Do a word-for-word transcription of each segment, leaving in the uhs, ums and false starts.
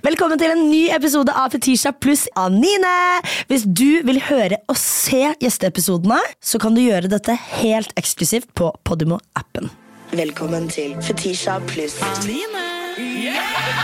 Velkommen til en ny episode av Fetisha pluss Anine. Hvis du vil høre og se gjesteepisodene, så kan du gjøre dette helt eksklusivt på Podimo-appen. Velkommen til Fetisha pluss Anine. Yeah!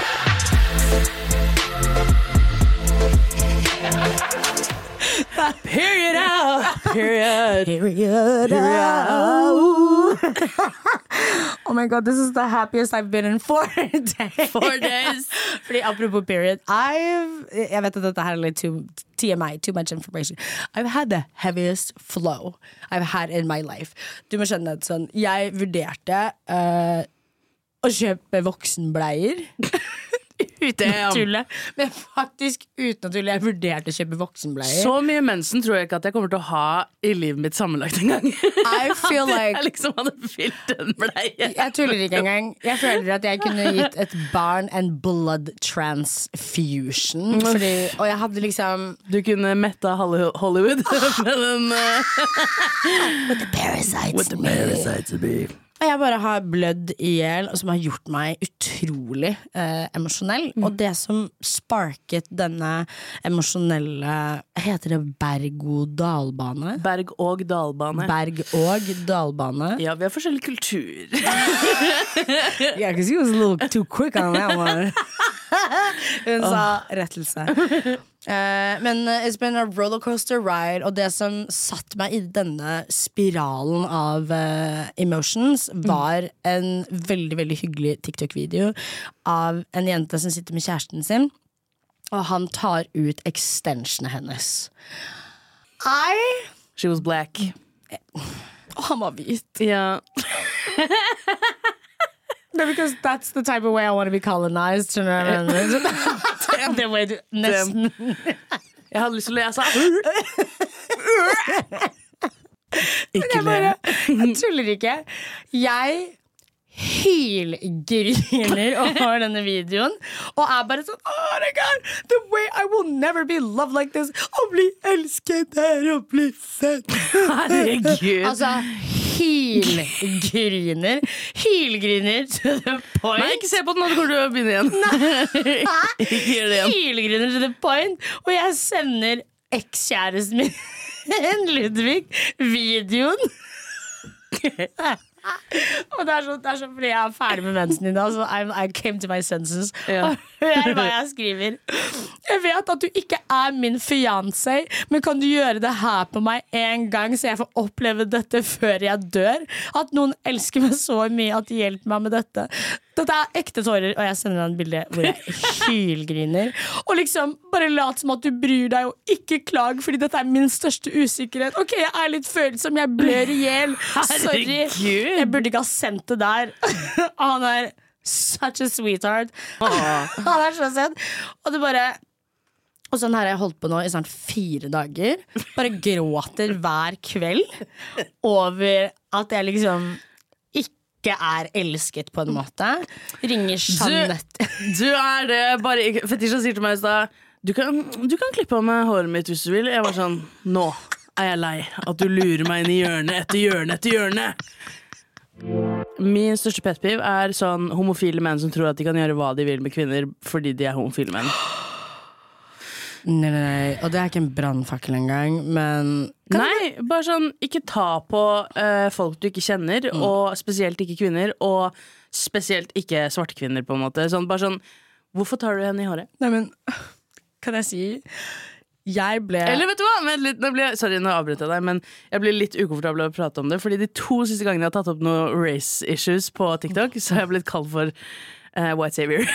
Period out. Period. Period out. Oh my god, this is the happiest I've been in four days. Four days. Fordi apropos period, I've, jeg vet at dette her er litt too, T M I, too much information. I've had the heaviest flow I've had in my life. Du må skjønne at sånn, jeg vurderte uh, å kjøpe voksenbleier. Uten å tulle. Men faktisk uten å tulle. Jeg vurderte å kjøpe voksenbleier. Så mye mensen tror jeg ikke at jeg kommer til å ha i livet mitt sammenlagt en gang. I feel like Jeg liksom hadde fylt en bleie. Jeg tuller ikke engang. Jeg føler at jeg kunne gitt et barn en blood transfusion. Fordi, og jeg hadde liksom Du kunne metta Hollywood med den uh... With the parasites With the parasites to be. Og jeg bare har blødd i hjel, som har gjort meg utrolig eh, emosjonell. Mm. Og det som sparket denne emosjonelle, heter det berg-og-dalbane? Berg- og dalbane. Berg-og-dalbane. Ja, vi har forskjellig kultur. Yeah, because he was a little too quick on that one. Hun sa rettelse. Uh, men uh, it's been a rollercoaster ride. Og det som satt meg i denne spiralen av uh, emotions, var en veldig, veldig hyggelig TikTok-video av en jente som sitter med kjæresten sin, og han tar ut extensionet hennes. I She was black. Og han var hvit. Ja. No, because that's the type of way I want to be colonized. Det var du nesten. Jeg hadde lyst til å lese. Ikke le. Jeg tuller ikke. Jeg hylgriner over denne videoen og er bare sånn, oh my god, the way I will never be loved like this, å bli elsket her og bli sett. Herregud. Altså hylgriner hylgriner to the point. Nei, ikke se på den nå, du kommer til å begynne igjen. Ikke gjør det igjen. Hylgriner to the point. Og jeg sender ekskjæresten min Ludvig videoen. Og det er, så, det er så fordi jeg er ferdig med mensen i dag, så I, I came to my senses. Ja. Og hør hva jeg skriver. Jeg vet at du ikke er min fiancé, men kan du gjøre det her på meg en gang, så jeg får oppleve dette før jeg dør? At noen elsker meg så mye at de hjelper meg med dette. Dette er ekte tårer, og jeg sender deg en bilde hvor jeg hylgriner. Og liksom, bare lat som at du bryr deg, og ikke klag, fordi dette er min største usikkerhet. Ok, jeg er litt følsom, jeg blør i hjel. Sorry, jeg burde ikke ha sendt det der. Han er such a sweetheart. Han er så søt. Og det bare... Og sånn her har jeg holdt på nå i snart fire dager. Bare gråter hver kveld over at jeg liksom... ikke er elsket på en måte. Ringer Jeanette. Du, du er det bare Fetisha sier til meg i sted, du kan, du kan klippe av meg håret mitt hvis du vil. Jeg var sånn, nå er jeg lei at du lurer meg inn i hjørne etter hjørne etter hjørne. Min største petpiv er sånn homofile menn som tror at de kan gjøre hva de vil med kvinner fordi de er homofile menn. Nei, nei, nei, og det er ikke en brannfakkel engang, men nei, bare sånn, ikke ta på uh, folk du ikke kjenner, mm. og spesielt ikke kvinner, og spesielt ikke svarte kvinner på en måte. Sånn, bare sånn, hvorfor tar du henne i håret? Nei, men, kan jeg si, jeg ble... Eller vet du hva, men litt, nå ble, sorry, nå avbryter jeg deg, men jeg blir litt ukomfortabel å prate om det, fordi de to siste gangene jeg har tatt opp noen race issues på TikTok, så har jeg blitt kalt for uh, white savior.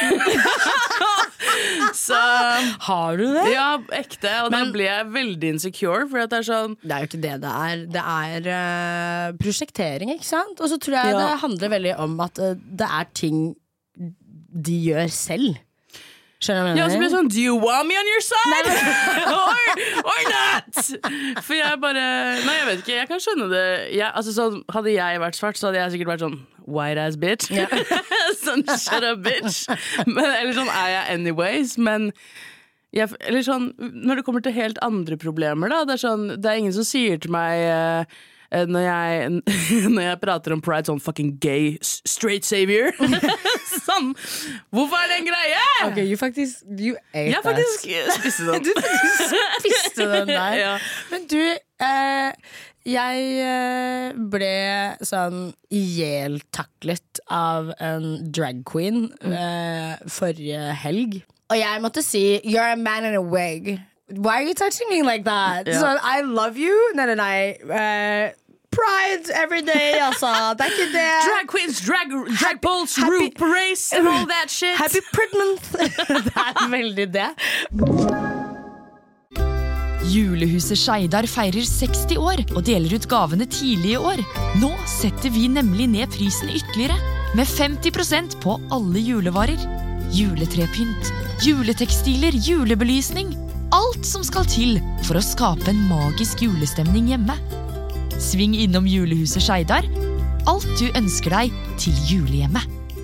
Så, har du det? Ja, ekte. Og men, da blir jeg veldig insecure. For at det er sånn det er jo ikke det det er. Det er uh, prosjektering, ikke sant? Og så tror jeg ja. det handler veldig om at uh, det er ting de gjør selv. Skjønner du hva jeg mener? Ja, så blir det sånn, do you want me on your side? or, or not? For jeg bare, nei jeg vet ikke, jeg kan skjønne det jeg, altså, så, hadde jeg vært svart, så hadde jeg sikkert vært sånn white ass bitch. Ja. Sånn shut up bitch. Men, eller sånn er jeg anyways. Men jeg, eller sånn, når det kommer til helt andre problemer da, det er sånn, det er ingen som sier til meg uh, når jeg, når jeg prater om pride, sånn fucking gay straight savior. Sånn, hvorfor er det en greie? Ok, you faktisk, you ate Jeg faktisk spiste den. Du faktisk spiste den der. Ja. Men du, eh, jeg eh, ble sånn ihjeltaklet av en drag queen eh, forrige helg. Og jeg måtte si, you're a man in a wig. Why are you touching me like that? Ja. Så I love you. Nei, nei, nei. Uh, pride every day, altså. Det er ikke det. Drag queens, drag, drag poles, root race and all that shit. Happy Pride Month. Det er veldig det. Julehuset Skeidar feirer seksti år og deler ut gavene tidlig i år. Nå setter vi nemlig ned prisen ytterligere, med femti prosent på alle julevarer. Juletrepynt, juletekstiler, julebelysning. Alt som skal til for å skape en magisk julestemning hjemme. Sving innom Julehuset Skeidar. Alt du ønsker deg til julehjemmet.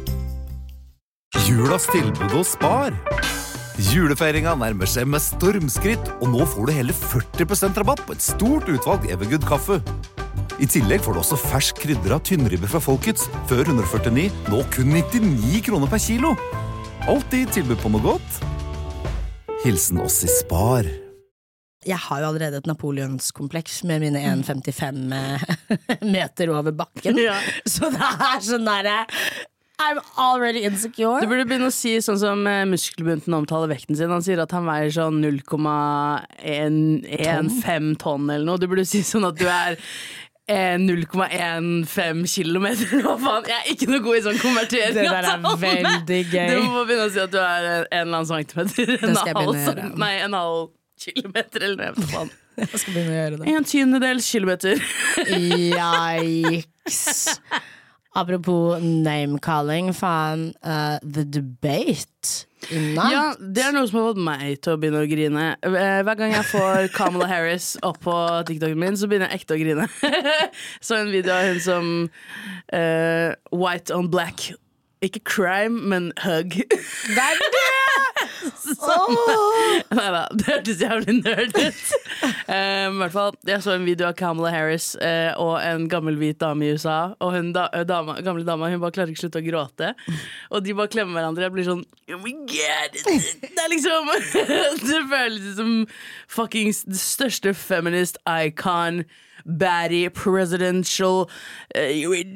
Julas tilbud og spar. Julefeiringa nærmer seg med stormskritt, og nå får du hele førti prosent rabatt på et stort utvalg Evergood kaffe. I tillegg får du også fersk krydder av tynnribbe fra Folkets, før ett hundre førtini, nå kun nittini kroner per kilo. Alltid tilbud på noe godt. Hilsen oss i Spar. Jeg har jo allerede et Napoleonskompleks med mine en komma femtifem meter over bakken. Ja. Så det er sånn der I'm already insecure. Du burde begynne å si sånn som muskelbunten omtaler vekten sin. Han sier at han veier sånn null komma fem tonn eller noe. Du burde si sånn at du er null komma fem kilometer. Hva faen? Jeg er ikke noe god i sånn konvertering. Det der er veldig gøy. Du må begynne å si at du er en eller annen centimeter. Det skal jeg begynne å gjøre. Nei, en halv kilometer eller noe. Faen. Jeg skal begynne å gjøre det. En tiendedels kilometer. Yikes. Apropos name-calling, faen, uh, The Debate i natt. Ja, det er noe som har fått meg til å begynne å grine. Hver gang jeg får Kamala Harris opp på TikToken min, så begynner jeg ekte å grine. Så en video av hun som uh, white on black. Ikke crime, men hug. Det er det! Sånn. Neida, det hørtes jævlig nerd ut. um, I hvert fall, jeg så en video av Kamala Harris uh, og en gammel hvit dame i U S A. Og hun da, dama, gamle dama hun bare klarer ikke slutte å gråte. Og de bare klemmer hverandre. Jeg blir sånn oh my god. Det er liksom det føles som fucking det største feminist icon, baddie, presidential uh,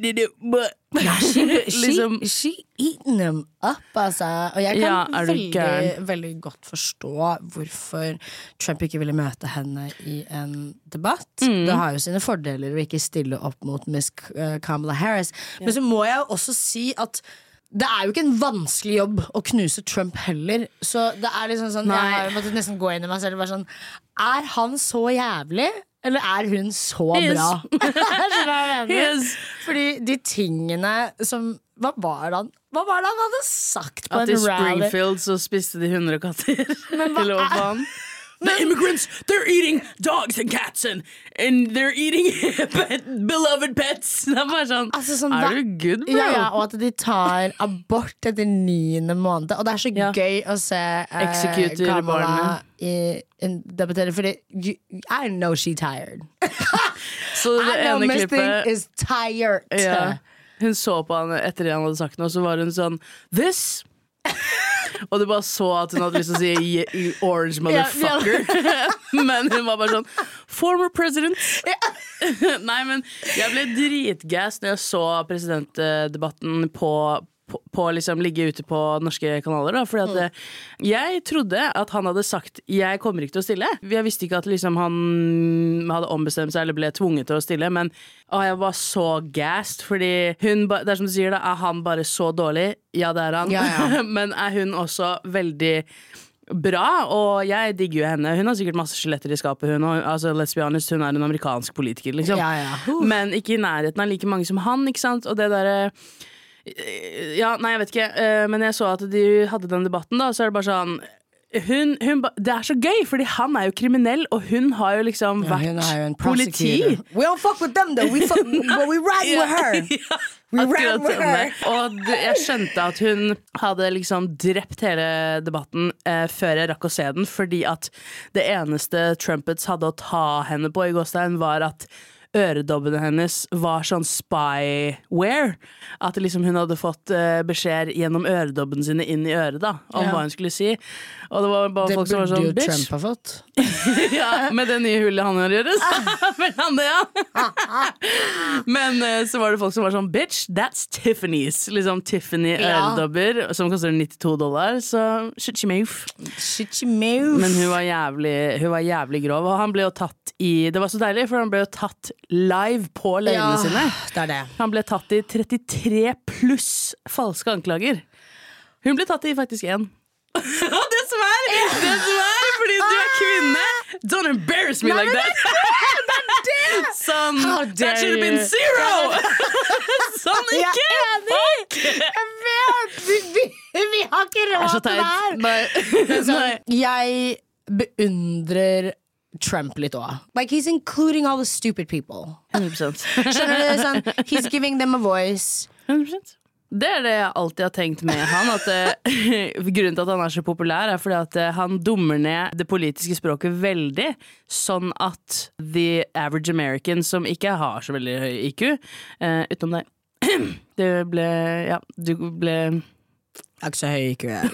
Ja, she, liksom. she, she eating them up, altså. Og jeg kan Ja, veldig, veldig godt forstå hvorfor Trump ikke ville møte henne i en debatt. Mm. Det har jo sine fordeler å ikke stille opp mot Miss Kamala Harris. Men så må jeg jo også si at det er jo ikke en vanskelig jobb å knuse Trump heller. Så det er liksom sånn Nei. jeg har måttet nesten gå inn i meg selv og være sånn er han så jævlig? Eller er hun så He is. bra? Skjønner du hva jeg He mener? is. Fordi de tingene som Hva var det han, hva var det han hadde sagt på At en i rally? Springfield så spiste de hundre katter. Men hva Eller hva er- faen? The immigrants, they're eating dogs and cats and, and they're eating pet, beloved pets. Det er bare sånn, Altså, sånn, er hva- du good, bro? Ja, ja, og at de tar abort etter niende måned. Og det er så Ja. gøy å se eh, Executer Kamala barnet. i, in, debattere, fordi you, I know she tired. Så det I know ene Miss Thing klippet is tired. ja, hun så på han etter det han hadde sagt noe, så var hun sånn This og du bare så at hun hadde lyst til å si "Ye- orange motherfucker. Men hun var bare sånn former president. Nei, men jeg ble dritgass når jeg så presidentdebatten på på, på liksom ligge ute på norske kanaler da, fordi at mm. jeg trodde at han hadde sagt jeg kommer ikke til å stille. Jeg visste ikke at liksom han hadde ombestemt seg eller ble tvunget til å stille, men å, jeg var så gassed, fordi hun, det er som du sier da, er han bare så dårlig? Ja, det er han. Ja, ja. Men er hun også veldig bra, og jeg digger jo henne. Hun har sikkert masse skjeletter i skapet, hun, og, altså, let's be honest, hun er en amerikansk politiker, liksom. Ja, ja. Uh. Men ikke i nærheten av like mange som han, ikke sant? Og det derre ja, nei, jeg vet ikke, men jeg så at de hadde den debatten da, så er det bare sånn hun, hun, det er så gøy, fordi han er jo kriminell, og hun har jo liksom Ja, vært hun er jo en politi. prosecutor. We don't fuck with them though, we, fuck, but we ride with her. Ja, We akkurat ran with sånn her. det. Og du, jeg skjønte at hun hadde liksom drept hele debatten eh, før jeg rakk å se den, fordi at det eneste Trumpets hadde å ta henne på i gåstein var at øredobbene hennes var sånn spyware. At liksom hun hadde fått uh, beskjed gjennom øredobbene sine inn i øret da, om ja. hva hun skulle si. Og det var bare det folk som var sånn, bitch. Det burde jo Trump ha fått. Ja, med det nye hullet han har gjort. Men han det, ja. Men uh, så var det folk som var sånn, bitch, that's Tiffany's. Liksom Tiffany øredobber, ja. Som koster nittito dollar, så shit you move. Shit you move. Men hun var jævlig, hun var jævlig grov, og han ble jo tatt i, det var så deilig, for han ble jo tatt live på løgnene ja, sine. Det er det. Han ble tatt i trettitre pluss falske anklager. Hun ble tatt i faktisk en. Og det som er, det som er, fordi du er kvinne, don't embarrass me Nei, like that. Det er det! Sånn, that should have been zero! Sånn ikke! Jeg er enig! Jeg vet! Vi, vi, vi har ikke råd til det her. Nei. Nei. Jeg beundrer Trump litt også. Like, he's including all the stupid people. hundre prosent. Skjønner du? Sånn, he's giving them a voice. hundre prosent. Det er det jeg alltid har tenkt med han at, uh, grunnen til at han er så populær er fordi at uh, han dummer ned det politiske språket veldig, sånn at the average American som ikke har så veldig høy I Q uh, utenom deg det ble, ja, du ble Jeg er ikke så høy I Q jeg.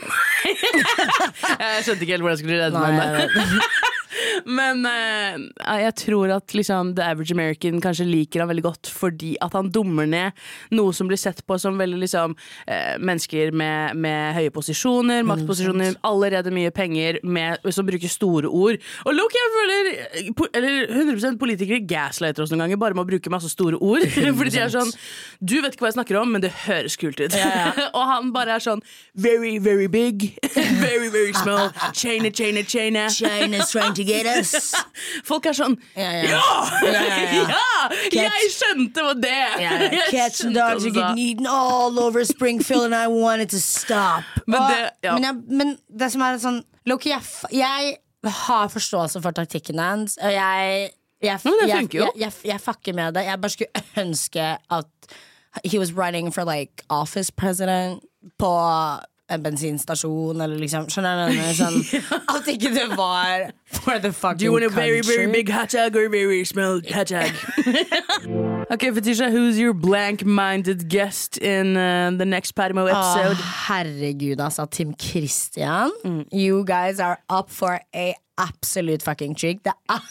Jeg skjønte ikke helt hvordan jeg skulle redde meg. Men uh, jeg tror at liksom, the average American kanskje liker han veldig godt fordi at han dummer ned noe som blir sett på som veldig liksom, uh, mennesker med, med høye posisjoner, maktposisjoner, allerede mye penger, med, som bruker store ord. Og Loki, jeg føler, eller hundre prosent politikere gaslighter oss noen ganger bare med å bruke masse store ord. Fordi de er sånn, du vet ikke hva jeg snakker om, men det høres kult ut. Ja, ja. Og han bare er sånn, very, very big, very, very small, China, China, China. China's trying to get us. Folk er sånn ja, ja. Ja! Ja, ja, ja. Ja! Jeg skjønte hva det ja, cats and dogs are getting eaten all over Springfield and I wanted to stop. Men det, ja. men, jeg, men det som er sånn Loki, jeg, jeg har forståelse for taktikken hans og jeg jeg, jeg, jeg, jeg, jeg, jeg fucker med det. Jeg bare skulle ønske at he was running for like office president på en bensinstasjon eller liksom, skjønner du? Sånn, at ikke det var for the fucking country. Do you want a very, very big hot dog or a very small hot dog? Okay, Fetisha, who's your blank-minded guest in uh, the next Padmo episode? Åh, herregud, altså, Tim Christian. Mm. You guys are up for a absolute fucking trick. Det er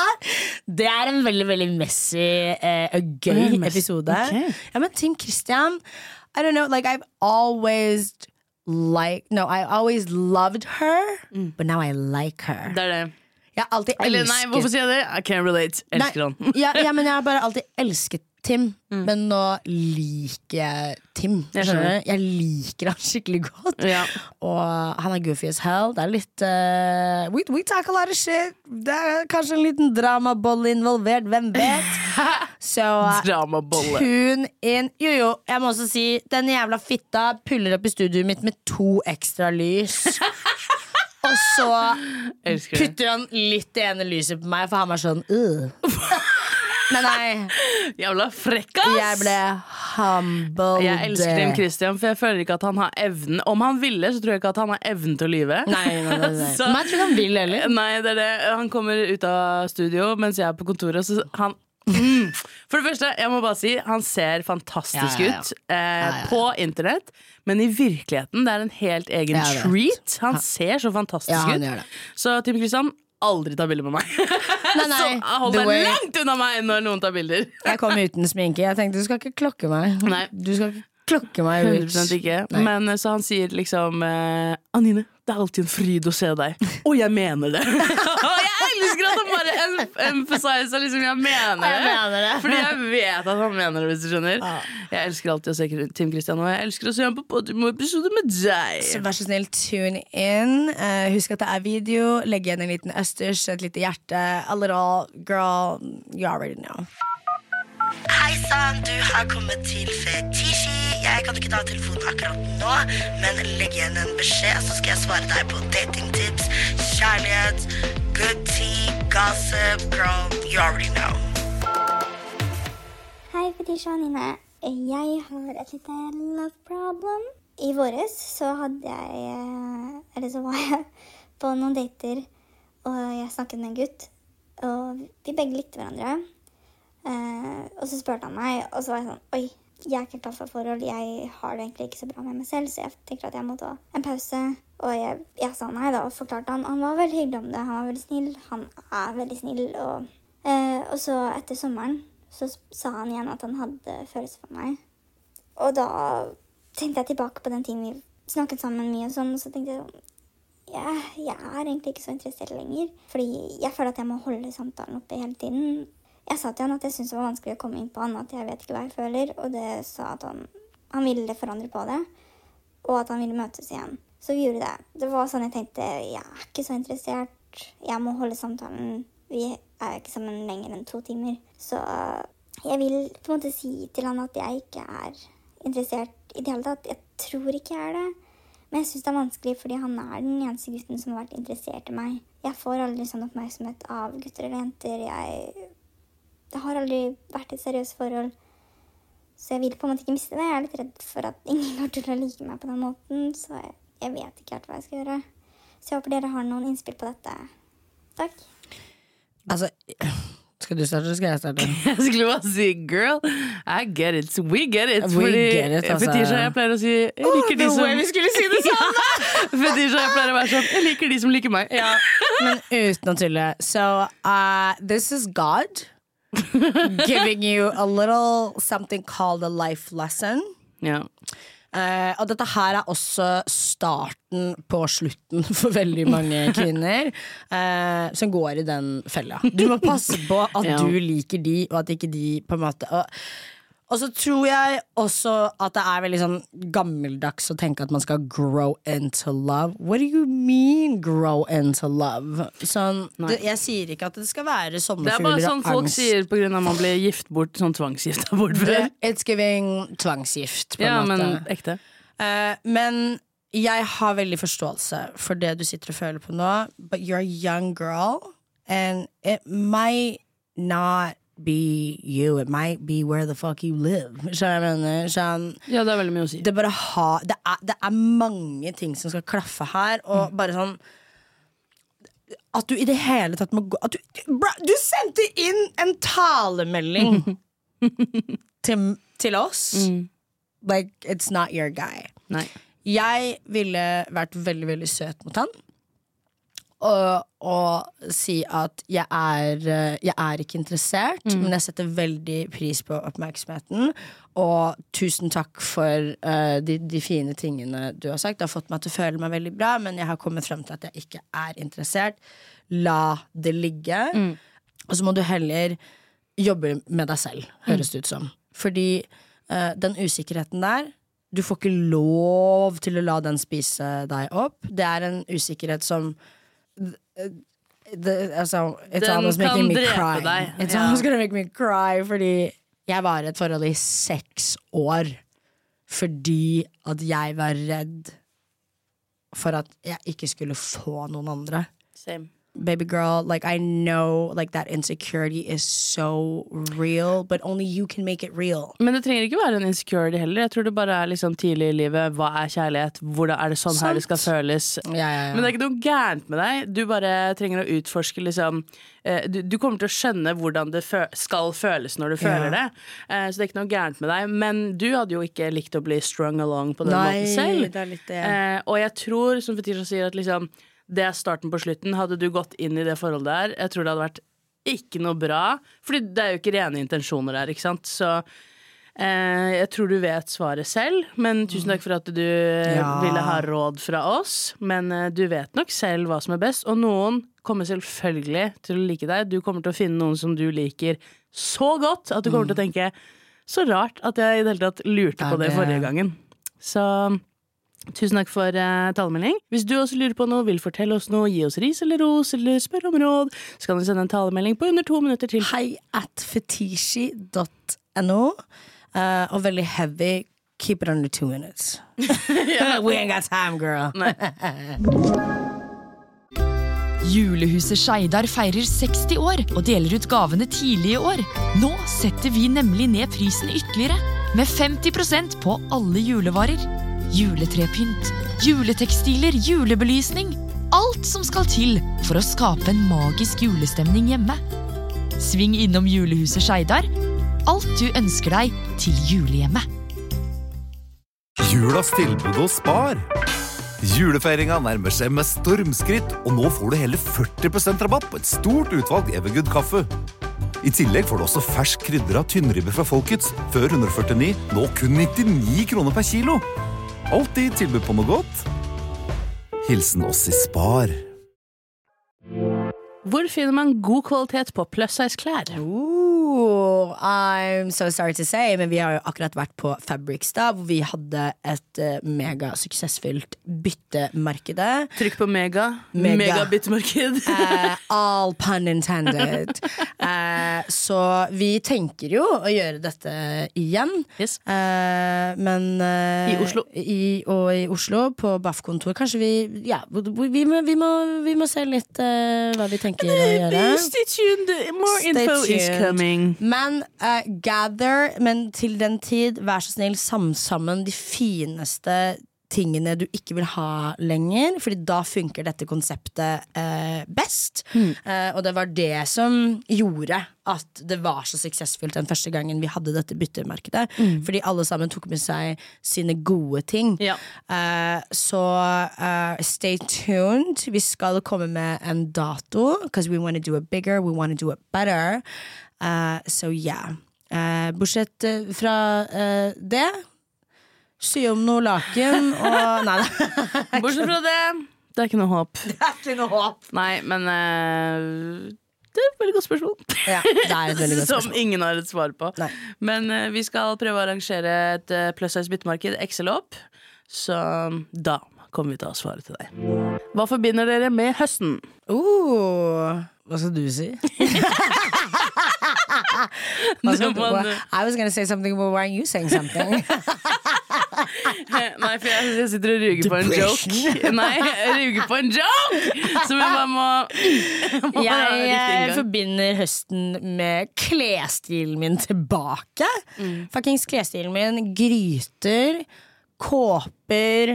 det er en veldig, veldig messy eh, og gøy mm, episode. Okay. Ja, men Tim Christian, I don't know, like I've always like, no, I always loved her, mm. but now I like her. Det er det. Jeg har alltid elsket. Eller nei, hvorfor sier jeg det? I can't relate. Elsker han. ja, ja, men jeg har bare alltid elsket Tim, mm. men nå liker jeg Tim. Jeg, skjønner. jeg liker han skikkelig godt. Ja. Og han er goofy as hell. Det er litt uh, we, we talk a lot of shit. Det er kanskje en liten dramabolle involvert. Hvem vet? Så uh, dramabolle. Tune in. Jo, jo, jeg må også si den jævla fitta puller opp i studioet mitt med to ekstra lys. Og så putter han litt det ene lyset på meg, for han var sånn uh. Nei, nei. Jævla frekkas. Jeg ble humbled. Jeg elsker Tim Christian, for jeg føler ikke at han har evnen. Om han ville, så tror jeg ikke at han har evnen til å lyve. Nei, nei, nei, nei. Så, men jeg tror ikke han vil heller. Nei, det er det. Han kommer ut av studio mens jeg er på kontoret, så han mm. For det første, jeg må bare si han ser fantastisk ja, ja, ja. ut eh, ja, ja, ja. På internett, men i virkeligheten det er en helt egen ja, treat. Han ser så fantastisk ja, ut. Så Tim Christian, aldri ta bilder med meg. Nei, nei. Så hold deg langt unna meg når noen tar bilder. Jeg kom uten sminke. Jeg tenkte du skal ikke klokke meg. Nei. Du skal ikke klokke meg ut. hundre prosent ikke. Nei. Men så han sier liksom eh, Anine, det er alltid en fryd å se deg. Og jeg mener det. Og jeg elsker at han bare emphasizer liksom, jeg mener det. Jeg mener det. Fordi jeg vet at han mener det, hvis du skjønner. Ja. Jeg elsker alltid å se Tim Christian, og jeg elsker å se ham på Podimo-episode med deg. Så vær så snill, tune in. Uh, husk at det er video. Legg igjen en liten østers, et lite hjerte. A little girl, you already know. Hei sann, du har kommet til Fetisha. Jeg kan ikke ta telefonen akkurat nå, men legg igjen en beskjed, så skal jeg svare deg på datingtips, kjærlighet, good tea, gossip, girl, you already know. Hei Fetisha og Nine. Jeg har et lite love problem. I våres så hadde jeg, eller så var jeg på noen dater, og jeg snakket med en gutt, og vi begge likte hverandre. Uh, og så spurte han meg, og så var jeg sånn, oi, jeg er ikke klar for forhold, jeg har det egentlig ikke så bra med meg selv, så jeg tenker at jeg må ta en pause. Og jeg, jeg sa nei da, og forklarte han, han var veldig hyggelig om det, han var veldig snill, han er veldig snill, og, uh, og så etter sommeren, så sa han igjen at han hadde følelser for meg. Og da tenkte jeg tilbake på den tiden vi snakket sammen mye og sånn, og så tenkte jeg sånn, ja, jeg er egentlig ikke så interessert lenger, fordi jeg føler at jeg må holde samtalen oppe hele tiden. Jeg sa til han at jeg syntes det var vanskelig å komme inn på han, at jeg vet ikke hva jeg føler, og det sa at han, han ville forandre på det, og at han ville møtes igjen. Så vi gjorde det. Det var sånn jeg tenkte, jeg er ikke så interessert, jeg må holde samtalen, vi er ikke sammen lenger enn to timer. Så jeg vil på en måte si til han at jeg ikke er interessert i det hele tatt. Jeg tror ikke jeg er det, men jeg synes det er vanskelig fordi han er den eneste gutten som har vært interessert i meg. Jeg får aldri sånn oppmerksomhet av gutter eller jenter, jeg... Det har aldri vært et seriøst forhold, så jeg vil på en måte ikke miste det. Jeg er litt redd for at ingen har til å like meg på den måten, så jeg, jeg vet ikke helt hva jeg skal gjøre. Så jeg håper dere har noen innspill på dette. Takk. Altså, skal du starte, eller skal jeg starte? Jeg skulle bare si, girl, I get it, we get it. We Fordi get it, altså. Fetisha, jeg pleier å si, jeg liker oh, de som... vi skulle si det samme! Fetisha, jeg pleier å være sånn, jeg liker de som liker meg. Ja, men uten å tulle. So, uh, this is God. Giving you a little something called a life lesson. Ja. Uh, og dette her er også starten på slutten for veldig mange kvinner uh, som går i den fella. Du må passe på at Ja. du liker de, og at ikke de på en måte og, og så tror jeg også at det er veldig sånn gammeldags å tenke at man skal grow into love. What do you mean grow into love? Sånn, det, jeg sier ikke at det skal være Det er sommerfugler bare og sånn folk angst. sier på grunn av man blir gift bort, sånn tvangsgifta bort før. It's giving tvangsgift på Ja, en måte. men ekte. Eh, men jeg har veldig forståelse for det du sitter og føler på nå. But you're a young girl, and it might not be you. It might be where the fuck you live. Så jeg mener, sånn, Ja, det er veldig mye å si. det, bare ha, det, er, det er mange ting som skal klaffe her, og bare sånn at du i det hele tatt må gå at du, bra, du sendte inn en talemelding til, til oss. Like, it's not your guy. Nei. Jeg ville vært veldig, veldig søt mot han og, og si at jeg er, jeg er ikke interessert, mm. men jeg setter veldig pris på oppmerksomheten, og tusen takk for uh, de, de fine tingene du har sagt. Det har fått meg til å føle meg veldig bra, men jeg har kommet frem til at jeg ikke er interessert. La det ligge. Mm. Og så må du heller jobbe med deg selv, høres det ut som. Fordi uh, den usikkerheten der, du får ikke lov til å la den spise deg opp. Det er en usikkerhet som the, altså, it's Den almost making kan me drepe cry. deg. It's Ja. almost gonna make me cry, fordi jeg var i et forhold i seks år fordi at jeg var redd for at jeg ikke skulle få noen andre. Same. Baby girl, like I know like that insecurity is so real, but only you can make it real. Men det trenger ikke være en insecurity heller. Jeg tror det bare er liksom tidlig i livet. Hva er kjærlighet? Hvordan er det sånn Sant. her det skal føles? Ja, ja, ja. Men det er ikke noe gærent med deg. Du bare trenger å utforske liksom, eh, du, du kommer til å skjønne hvordan det fø- skal føles når du føler det. Eh, så det er ikke noe gærent med deg. Men du hadde jo ikke likt å bli strung along på den Nei, måten selv. det er litt det. Eh, og jeg tror, som Fetisha sier, at liksom det er starten på slutten. Hadde du gått inn i det forholdet der, jeg tror det hadde vært ikke noe bra. Fordi det er jo ikke rene intensjoner der, ikke sant? Så eh, jeg tror du vet svaret selv. Men tusen takk for at du Ja. ville ha råd fra oss. Men eh, du vet nok selv hva som er best. Og noen kommer selvfølgelig til å like deg. Du kommer til å finne noen som du liker så godt at du kommer til å tenke så rart at jeg i det hele tatt lurte Ja, på det det- forrige gangen. Så tusen takk for uh, talemelding. Hvis du også lurer på noe, vil fortelle oss noe, gi oss ris eller ros, eller spørre om råd, så kan du sende en talemelding på under to minutter til Hei at fetishi dot no. Uh, og veldig heavy. Keep it under two minutes. We ain't got time, girl. Julehuset Skeidar feirer seksti år og deler ut gavene tidlig i år. Nå setter vi nemlig ned prisen ytterligere, med femti prosent på alle julevarer. Juletrepynt, juletekstiler, julebelysning. Alt som skal til for å skape en magisk julestemning hjemme. Sving innom julehuset Skeidar. Alt du ønsker deg til julehjemmet. Julas tilbud hos Spar. Julefeiringen nærmer seg med stormskritt, og nå får du hele førti prosent rabatt på et stort utvalg Evergood kaffe. I tillegg får du også fersk krydder av tynnribbe fra Folkets, før one hundred forty-nine, nå kun nittionio kroner per kilo. Alltid tilbud på noe godt. Hilsen oss i Spar. Hvor finner man god kvalitet på plus-size klær? Ooh, I'm so sorry to say, men vi har jo akkurat vært på Fabrics da, hvor vi hadde et uh, mega suksessfullt byttemarked. Trykk på mega. Mega. Mega byttemarked. uh, all pun intended. Uh, så vi tenker jo å gjøre dette igjen. Yes. Uh, men uh, I Oslo. I, og i Oslo, på B A F-kontor. Kanskje vi, ja, vi, må, vi, må, vi må se litt uh, hva vi tenker å gjøre. Stay tuned, more Stay info tuned. is coming. Men uh, gather, men til den tid, vær så snill, samsammen de fineste tingene du ikke vil ha lenger, fordi da funker dette konseptet uh, best. Mm. Uh, og det var det som gjorde at det var så suksessfullt den første gangen vi hadde dette byttemarkedet. Mm. Fordi alle sammen tok med seg sine gode ting. Ja. Uh, så uh, stay tuned. Vi skal komme med en dato, because we want to do it bigger, we want to do it better. Uh, so yeah. Uh, bortsett fra uh, det, sy om noe laken og nei da. Bortsett fra det, det er ikke noe håp. Det er ikke noe håp. Nei, men uh, det er et veldig godt spørsmål. Ja, det er et veldig godt spørsmål. Som ingen har et svar på. Nei. Men uh, vi skal prøve å arrangere et uh, plus-size byttemarked, X L-opp. Så da kommer vi til å svare til deg. Hva forbinder dere med høsten? Uh, hva skal du si? Skal du, I was gonna say something, but why are you saying something? Nei, for jeg, jeg sitter og ruger på en joke. Nei, jeg ruger på en joke som jeg bare må, må Jeg, jeg forbinder høsten med klesstilen min tilbake. mm. Fuckings klesstilen min. Gryter, kåper,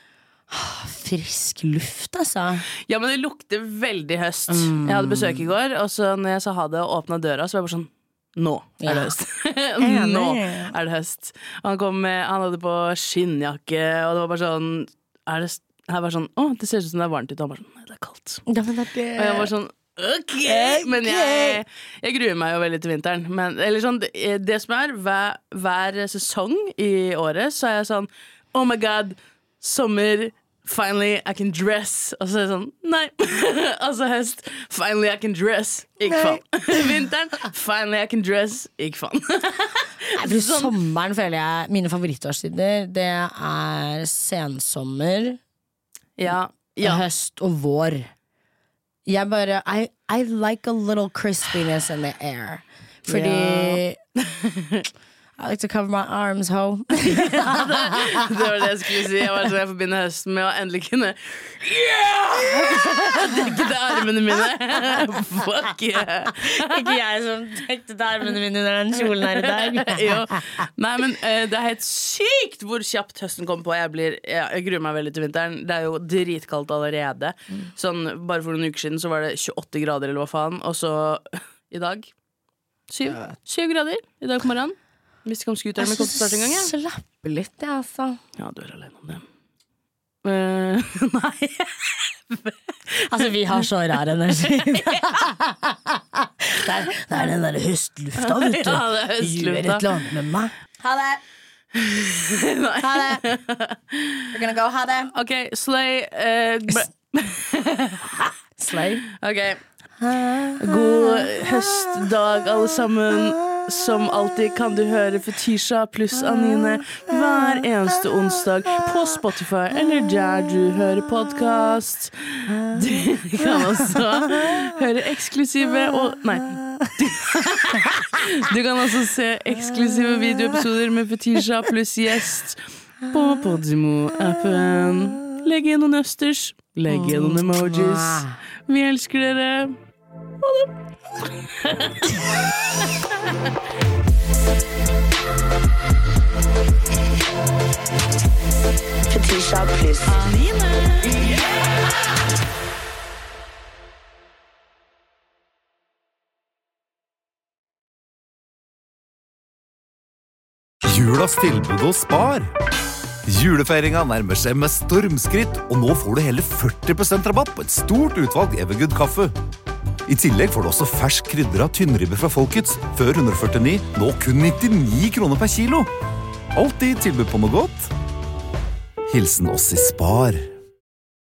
frisk luft, altså. Ja, men det lukter veldig høst. mm. Jeg hadde besøk i går, og så når jeg sa ha det og åpnet døra, så var jeg bare sånn, nå er det høst. Nå er det høst. Og han kom med, han hadde på skinnjakke, og det var bare sånn, er det, jeg var sånn, åh, det ser ut som det er varmt ut, og han bare sånn, nei, det er kaldt. Ja, men det er det. Og jeg var sånn, ok, men jeg, jeg gruer meg jo veldig til vinteren. Men, eller sånn, det, det som er, hver, hver sesong i året, så er jeg sånn, oh my god, sommer, finally I can dress. Og så er det sånn, nei. Altså høst, finally I can dress. Ikke faen. Vinteren, finally I can dress. Ikke faen. Nei, sånn. Sommeren føler jeg, mine favorittårstider, det er sensommer, ja, ja. høst og vår. Jeg bare, I, I like a little crispiness in the air. Fordi ja. I like to cover my arms, ho. Det var det jeg skulle si. Jeg var sånn, jeg forbinder høsten med å endelig kunne yeah! Dekket armene mine. Fuck yeah. Ikke jeg som dekket armene mine under den kjolen her i dag. Jo. Nei, men uh, det er helt sykt hvor kjapt høsten kommer på. Jeg, blir, jeg, jeg gruer meg veldig til vinteren. Det er jo dritkaldt allerede. mm. Sånn, bare for noen uker siden så var det tjueåtte grader eller hva faen. Og så i dag syv, syv grader i dag på morgenen. Hvis det kom skuter med kontostart en gang, ja. Slappe litt, ja, altså. Ja, du er alene om det. Uh, nei. Altså, vi har så rar energi. Det er, det er den der høstlufta, vet du. Ja, det er høstlufta. Gjør et eller annet med meg. Ha det. Ha det. We're gonna go, ha det. Ok, slay. Uh, slay. Ok. God høstdag, alle sammen. Som alltid kan du høre Fetisha pluss Anine hver eneste onsdag på Spotify eller der du hører podcast. Du kan også høre eksklusive og nei du, du kan også se eksklusive videoepisoder med Fetisha pluss gjest på Podimo-appen. Legg igjen noen østers, legg igjen noen emojis. Vi elsker dere. Ha det. Fetisha pluss Anine. Yeah! Julas tilbud hos Spar. Julefeiringa nærmer seg med stormskritt, og nå får du hele førti prosent rabatt på et stort utvalg Evergood kaffe. I tillegg får du også fersk krydder av tynnribbe fra Folkets, før hundre førtini, nå kun nittini kroner per kilo. Alltid tilbud på noe godt. Hilsen oss i Spar.